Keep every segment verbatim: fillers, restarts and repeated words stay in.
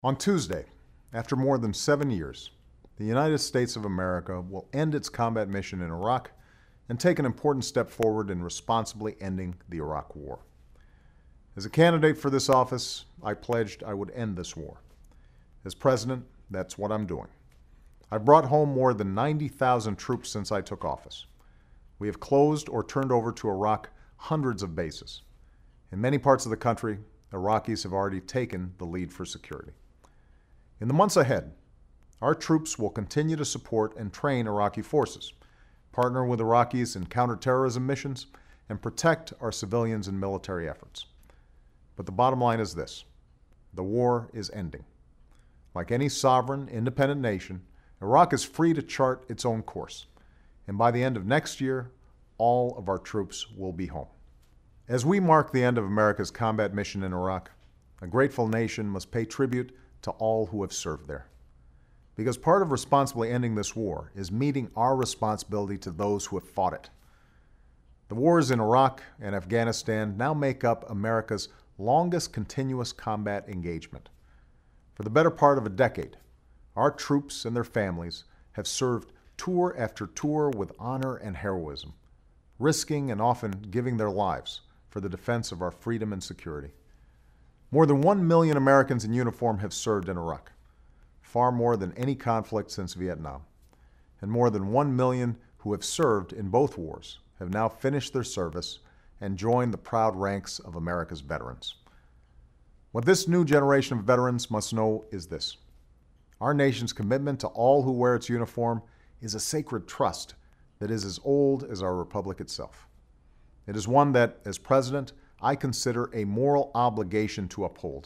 On Tuesday, after more than seven years, the United States of America will end its combat mission in Iraq and take an important step forward in responsibly ending the Iraq War. As a candidate for this office, I pledged I would end this war. As president, that's what I'm doing. I've brought home more than ninety thousand troops since I took office. We have closed or turned over to Iraq hundreds of bases. In many parts of the country, Iraqis have already taken the lead for security. In the months ahead, our troops will continue to support and train Iraqi forces, partner with Iraqis in counterterrorism missions, and protect our civilians in military efforts. But the bottom line is this: the war is ending. Like any sovereign, independent nation, Iraq is free to chart its own course. And by the end of next year, all of our troops will be home. As we mark the end of America's combat mission in Iraq, a grateful nation must pay tribute to all who have served there. Because part of responsibly ending this war is meeting our responsibility to those who have fought it. The wars in Iraq and Afghanistan now make up America's longest continuous combat engagement. For the better part of a decade, our troops and their families have served tour after tour with honor and heroism, risking and often giving their lives for the defense of our freedom and security. More than one million Americans in uniform have served in Iraq, far more than any conflict since Vietnam. And more than one million who have served in both wars have now finished their service and joined the proud ranks of America's veterans. What this new generation of veterans must know is this: our nation's commitment to all who wear its uniform is a sacred trust that is as old as our republic itself. It is one that, as president, I consider a moral obligation to uphold.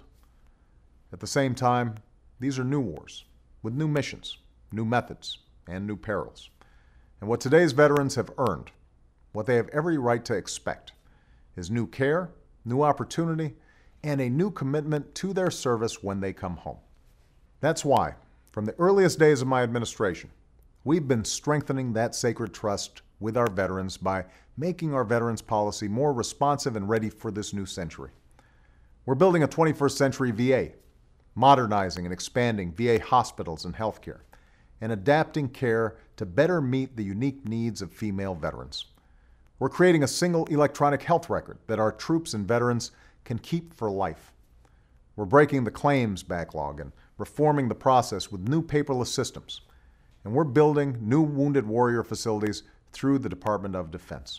At the same time, these are new wars, with new missions, new methods, and new perils. And what today's veterans have earned, what they have every right to expect, is new care, new opportunity, and a new commitment to their service when they come home. That's why, from the earliest days of my administration, we've been strengthening that sacred trust with our veterans by making our veterans policy more responsive and ready for this new century. We're building a twenty-first century V A, modernizing and expanding V A hospitals and healthcare, and adapting care to better meet the unique needs of female veterans. We're creating a single electronic health record that our troops and veterans can keep for life. We're breaking the claims backlog and reforming the process with new paperless systems. And we're building new wounded warrior facilities through the Department of Defense.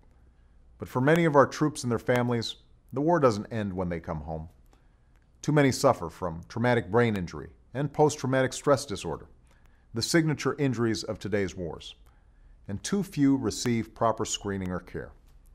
But for many of our troops and their families, the war doesn't end when they come home. Too many suffer from traumatic brain injury and post-traumatic stress disorder, the signature injuries of today's wars. And too few receive proper screening or care.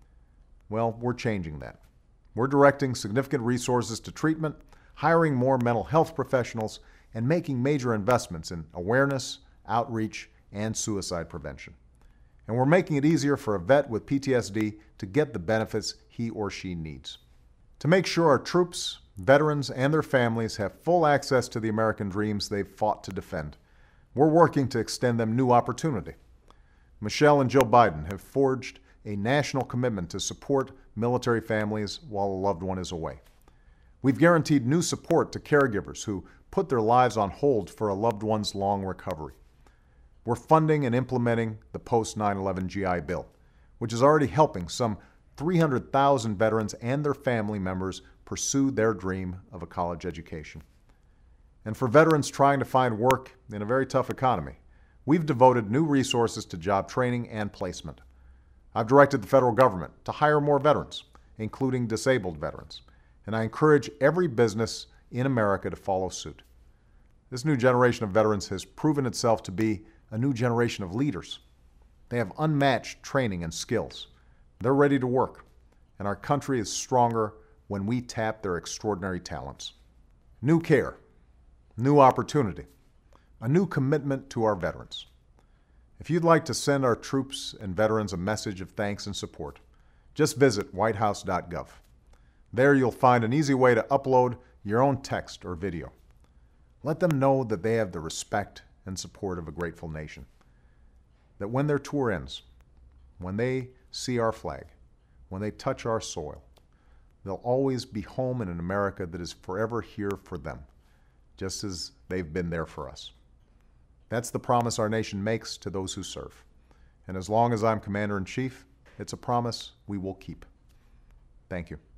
Well, we're changing that. We're directing significant resources to treatment, hiring more mental health professionals, and making major investments in awareness, outreach, and suicide prevention. And we're making it easier for a vet with P T S D to get the benefits he or she needs. To make sure our troops, veterans, and their families have full access to the American dreams they've fought to defend, we're working to extend them new opportunity. Michelle and Joe Biden have forged a national commitment to support military families while a loved one is away. We've guaranteed new support to caregivers who put their lives on hold for a loved one's long recovery. We're funding and implementing the post nine eleven G I Bill, which is already helping some three hundred thousand veterans and their family members pursue their dream of a college education. And for veterans trying to find work in a very tough economy, we've devoted new resources to job training and placement. I've directed the federal government to hire more veterans, including disabled veterans, and I encourage every business in America to follow suit. This new generation of veterans has proven itself to be a new generation of leaders. They have unmatched training and skills. They're ready to work, and our country is stronger when we tap their extraordinary talents. New care, new opportunity, a new commitment to our veterans. If you'd like to send our troops and veterans a message of thanks and support, just visit white house dot gov. There you'll find an easy way to upload your own text or video. Let them know that they have the respect and support of a grateful nation. That when their tour ends, when they see our flag, when they touch our soil, they'll always be home in an America that is forever here for them, just as they've been there for us. That's the promise our nation makes to those who serve. And as long as I'm Commander-in-Chief, it's a promise we will keep. Thank you.